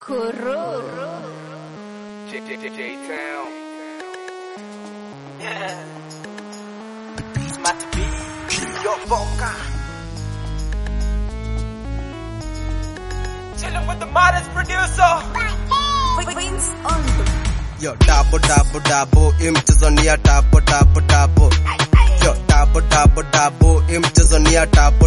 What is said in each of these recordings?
Kuro. J-Town. Yeah. Smart B. Your Boca. Chillin' with the modest producer. Wins on the Yo, dabo, imchezonia dabo. Yo, dabo, imchezonia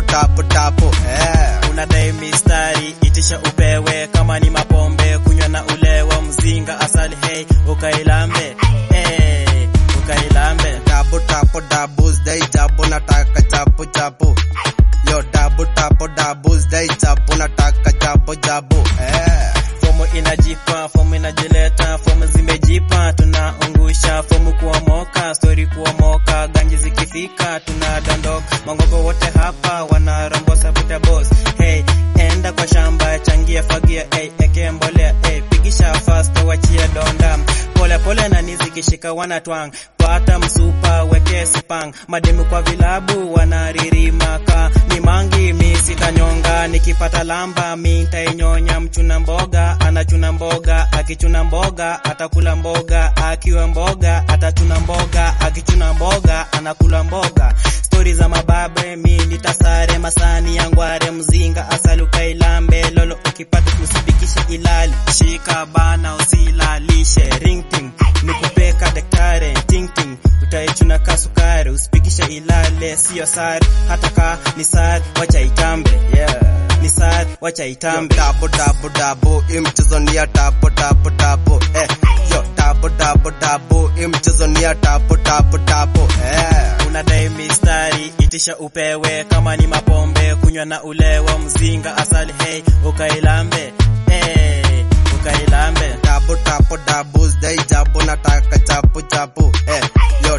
dabo. Unadai mistari, itisha upewe. Kama ni mapombe, kunywa na ulewa. Mzinga asali, hey, ukailambe. Hey, ukailambe. Dabo, zdai jabo, nataka jabo. Yo, dabo, zdai jabo, nataka jabo. Fomu inajipa, fomu inajileta, fomu zimejipa, tunaungusha, fomu kuomoka, story kuomoka, ganji zikifika, tunadondoka, mangogo wote hapa, wanarambosa puta boss, hey, enda kwa shamba, changia fagia, hey, eke mbolea, hey, pigisha fast, wachia donda, pole na nizikishika wanatwang, pata msupa, weke sipang, mademu kwa vilabu, wanaririma, ni mangi, mi sitanyonga, nikipata lamba, mi ntainyonya, mchuna mboga, anachuna mboga, akichuna mboga, atakula mboga, akiwa mboga, atachuna mboga, akichuna mboga, anakula mboga. Story za mababe, mi nitasare, masani yangware, mzinga, asali ukailambe, lolo ukipata usipikishe ilali, shika bana usilalishe, ring ting, nikupeka daktare, ting, utaichuna kasukare, usipikishe ilale, siyo sari, hata ka ni sari, wacha itambe, yeah. Ni sad, wacha itambe. Dabo, imchezonia dabo. Yo, dabo, imchezonia dabo. Unadai mistari, itisha upewe. Kama ni mapombe, kunywa na ulewa. Mzinga asali, hey, ukailambe. Hey, ukailambe. Dabo, zdai jabo, nataka jabo. Yo,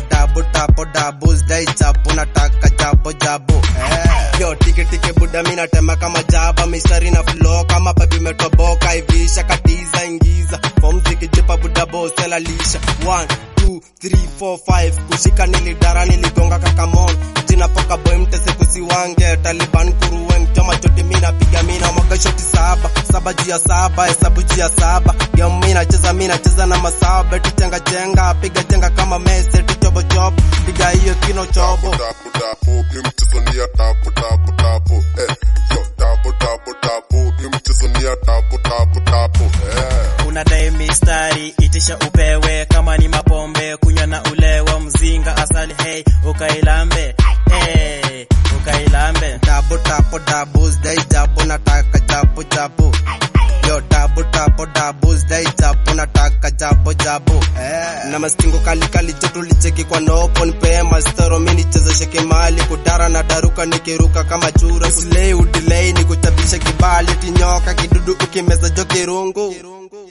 dabo, zdai jabo, nataka jabo. Yo, tike buda mina tema kama jaba, misari na flow kama papi metoboka, ivisha katiza ingiza, form zikijipa buda boss elalisha, 1, 2, 3, 4, 5, kushika nilidara niligonga kakamon, jina poka boy mtese kusiwange, Taliban kuruweng, choma choti mina piga mina, mwaka shoti saba jia saba, hesabu jia saba, game mina cheza na masaba, beti chenga, piga chenga kama mese, chobo, piga hiyo kino chobo. Dabo, imchezonia dabo. Yo, dabo, imchezonia dabo. Unadai mistari, itisha upewe. Kama ni mapombe, kunywa na ulewa. Mzinga asali, hey, ukailambe. Hey, ukailambe. Dabo, zdai jabo, nataka jabo. Yo, dabo, zdai jabo, nataka jabo. Na mastingo kali joto licheki kwa nopo, nipe mastero mini cheza sheke mali, kudara na daruka nikiruka kama chura, usilei udilei nikuchapisha kibali, tinyoka kidudu ukimeza jo kirungu.